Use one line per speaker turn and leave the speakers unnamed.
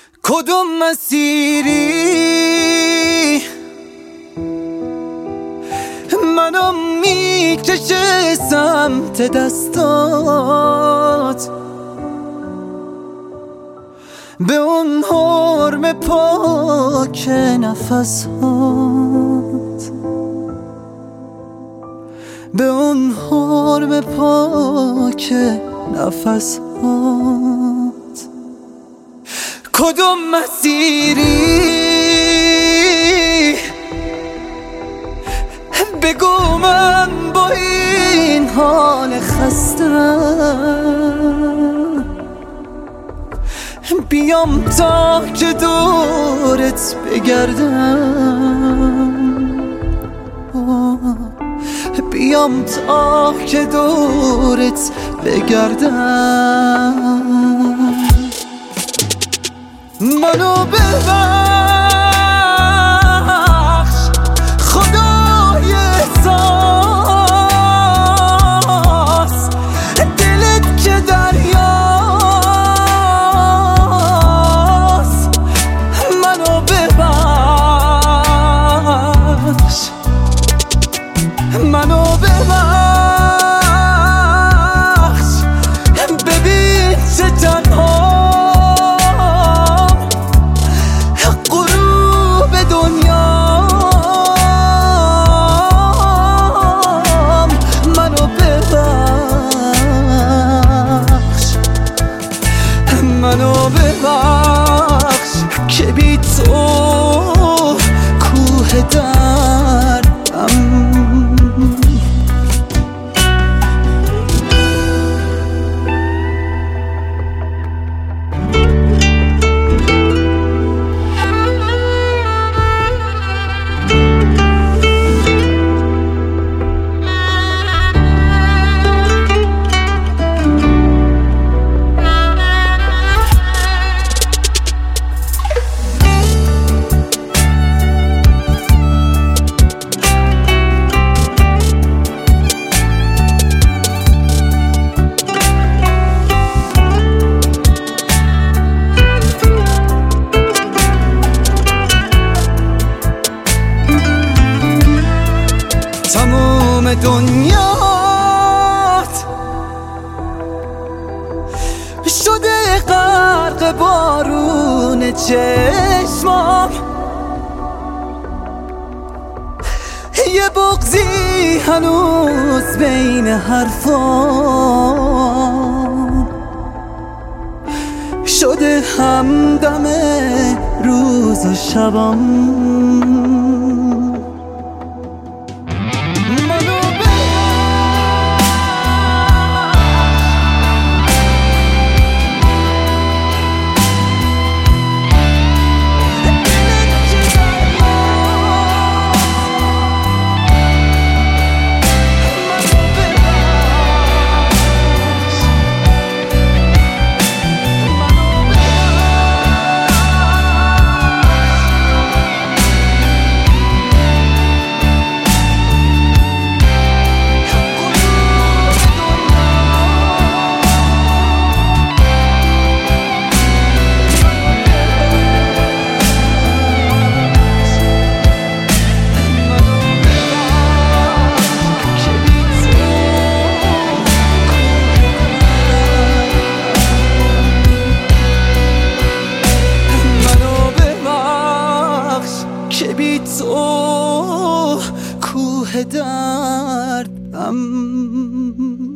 کدوم مسیری منو میکشه سمت دستات، به اون حرم پاک نفسات، به اون حرم پاک نفسات. کدوم مسیری بگو من با این حال خستم بیام تا که دورت بگردم، بیام تا که دورت بگردم. منو ببخش خدای احساس، دلت که دریاست. منو ببخش، منو ببخش، ببین چه تنها منو ببخش که بی تو کوه دردم. تموم دنیات شده غرق بارون چشمام، یه بغضی هنوز بین حرفام شده همدم روز و شبام. که بی تو کوه دردم.